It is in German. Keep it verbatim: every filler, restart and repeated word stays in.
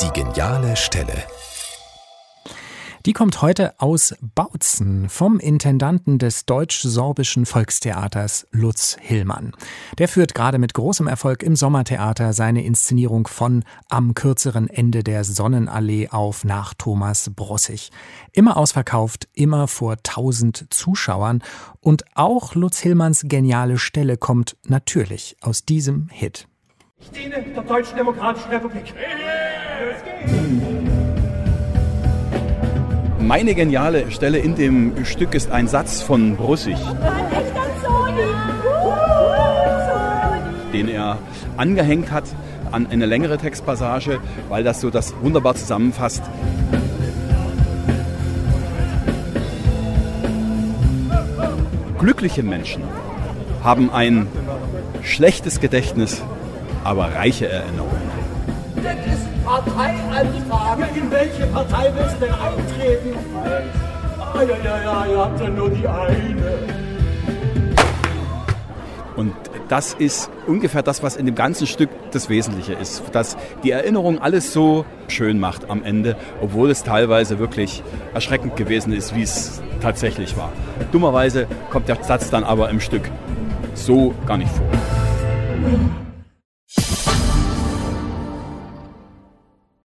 Die geniale Stelle. Die kommt heute aus Bautzen vom Intendanten des Deutsch-Sorbischen Volkstheaters Lutz Hillmann. Der führt gerade mit großem Erfolg im Sommertheater seine Inszenierung von Am kürzeren Ende der Sonnenallee auf nach Thomas Brossig. Immer ausverkauft, immer vor tausend Zuschauern. Und auch Lutz Hillmanns geniale Stelle kommt natürlich aus diesem Hit. Ich diene der Deutschen Demokratischen Republik. Meine geniale Stelle in dem Stück ist ein Satz von Brossig, den er angehängt hat an eine längere Textpassage, weil das so das wunderbar zusammenfasst. Glückliche Menschen haben ein schlechtes Gedächtnis, aber reiche Erinnerungen. Das ist Parteianfrage. In welche Partei willst du denn eintreten? Ah, ja, ja, ja, ihr habt ja nur die eine. Und das ist ungefähr das, was in dem ganzen Stück das Wesentliche ist. Dass die Erinnerung alles so schön macht am Ende, obwohl es teilweise wirklich erschreckend gewesen ist, wie es tatsächlich war. Dummerweise kommt der Satz dann aber im Stück so gar nicht vor.